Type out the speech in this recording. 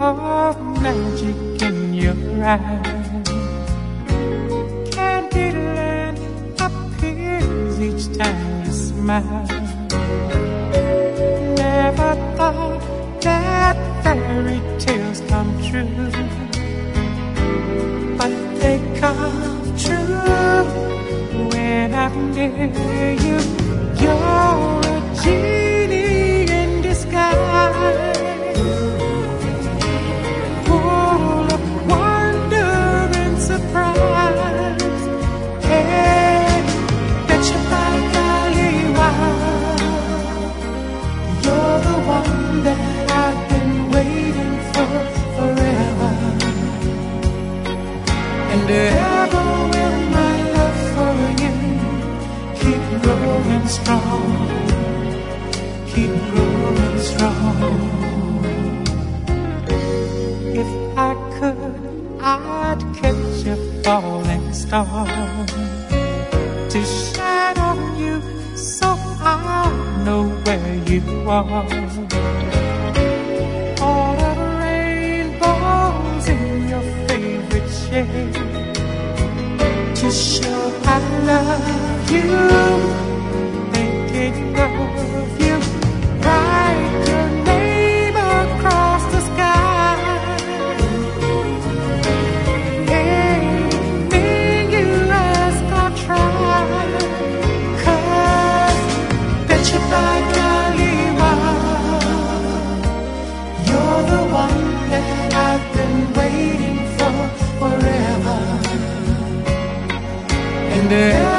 of magic in your eyes. Candyland appears each time you smile. Never thought that fairy tales come true, but they come true when I'm near you. You're a genie in disguise, full of wonder and surprise. Hey, bet you by golly, wow, you're the one that I've been waiting for forever. And ever will my love for you keep growing strong, keep growing strong. If I could, I'd catch a falling star to shine on you so I'll know where you are. All the rainbows in your favorite shade to show I love you, thinking of you. Write your name across the sky. Anything you ask, I'll try. 'Cause bet you by golly, wow, you're the one that I've been waiting for forever. And